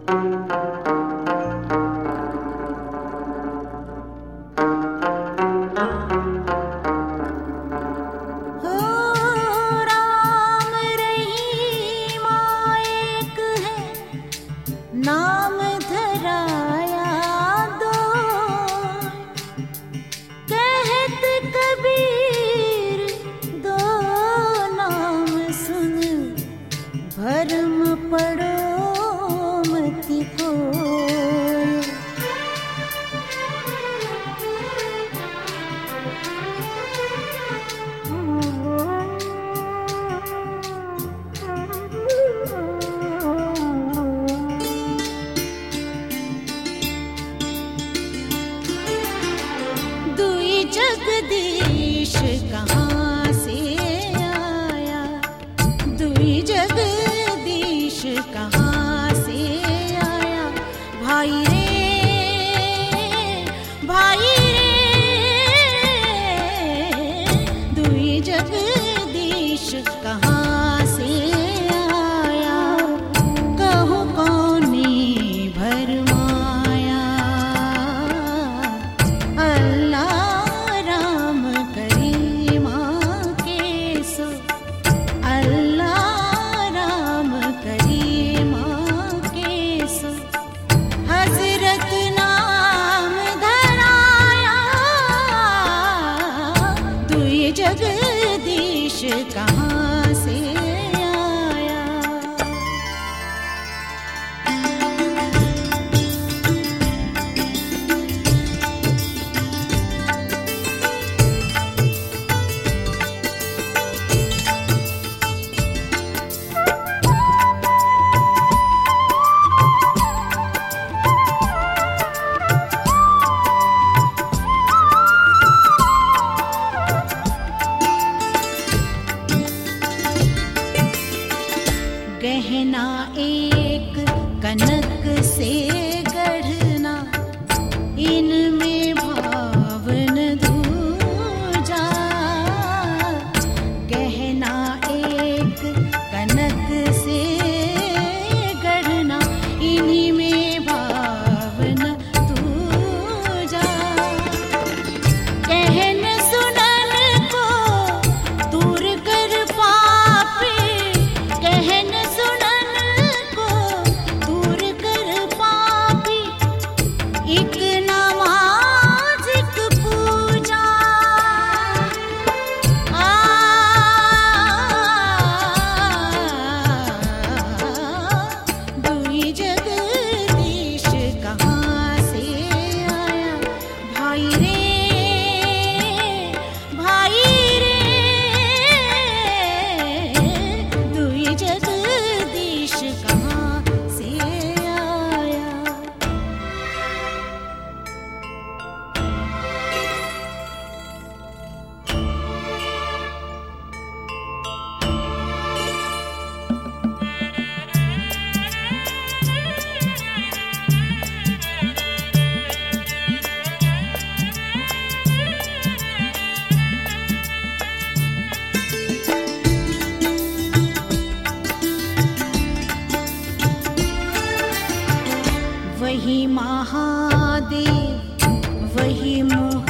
नाम धराया दो, कहत कबीर दो नाम सुन, भरम पड़ो मत कोय। जगदीश कहाँ से आया, दुई जगदीश कहाँ से आया, भाई रे दुई जगदीश कहाँ से आया, कहूँ कौने भरमाया। अल्लाह जगदीश कहाँ से आया। गहना एक कनक से गढ़ना, इनमें भावन दूजा। गहना एक कनक से गढ़ना, इन्हीं में भावन दूजा। कहन सुनन को दूर कर पापी, कहन एक नमाज एक पूजा। दुई जगदीश कहाँ से आया, भाई रे दुई जगदीश कहाँ से आया। वही महादेव वही मोह